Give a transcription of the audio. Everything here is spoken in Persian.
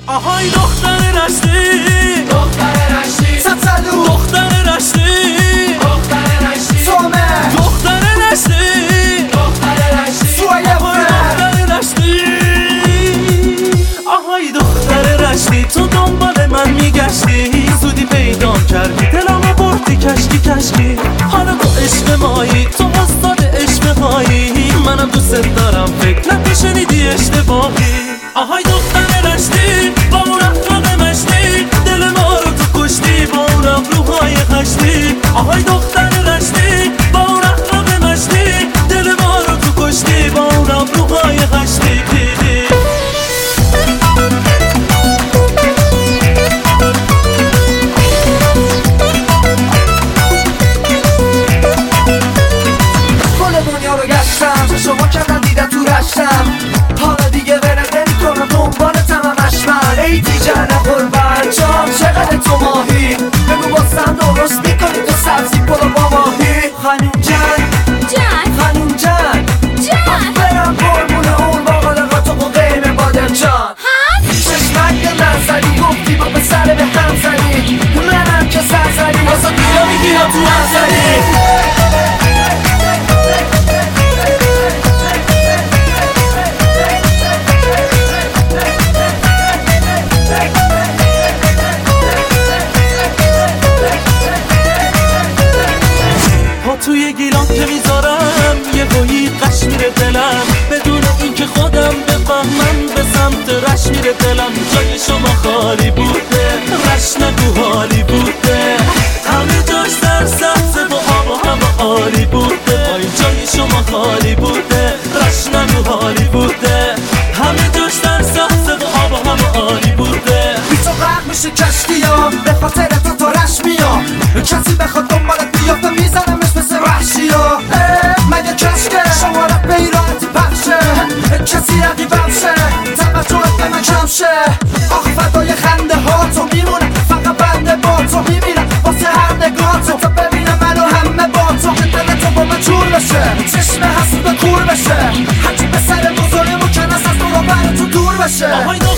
آهای دختر رشتی، دختر رشتی، سبزلو دختر رشتی، دختر رشتی، سومه دختر رشتی، دختر رشتی، سویه دختر رشتی. آهای دختر رشتی، تو دنبال من میگشتی، زودی پیدام کردی، دلمو بردی کشکی کشکی. حالا تو عشق مایی، تو استاد عشق هایی، منم دوست دارم، فکر نکن شنیدی اشتباهی. آهای دختر رشتی، با اون اخلاق مشتی، دل ما رو تو کشتی، با اون ابروهای خشتی. آهای دختر رشتی، با اون اخلاق مشتی، دل ما رو تو کشتی، با اون ابروهای خشتی. شما کردن دیدن تو رشتم، حالا دیگه ولت نمی‌کنم، دنبالتم همش من. ای دیگر قربان جان، چقدر تو ماهی، بگو بازم درست میکنی تو سبزی پلو با ماهی. خانوم جان خانوم جان برم قربون اون باقالقا تو با قیم بادر جان. چشمک به من زدی، گفتی با پسر به هم زدی، منم که سر زدی، واسه دیگه میگیرم تو هم زدی. توی گیلان که میذارم یه بایی قش میره دلم، بدون اینکه خودم بفهمم به سمت رش میره دلم. جای شما خالی بوده، رش نگو حالی بوده، همه جاش در سبزه و آب و هوا عالی بوده. وای جای شما خالی بوده، رش نگو حالی بوده، همه جاش در سبزه و آب و هوا عالی بوده. بی تو غرق میشه کشتیام، به خاطر تو رش میام، کسی بخواد دنبالت بیافته میزنمش مثل وحشیا. مگه کشکه شمارت به ایرانتی پخشه، کسی رقیبم شه، توجهت به من کم شه. آخ فدای خنده ها تو میمونه، فقط بنده با تو میمیرم واسه هر نگاه تو، تا ببینم منو همه با تو، که دل تو با من جور بشه، چشم حسود کور بشه، هرچی به سر بزرگ مکنس از تو رو بر تو دور بشه.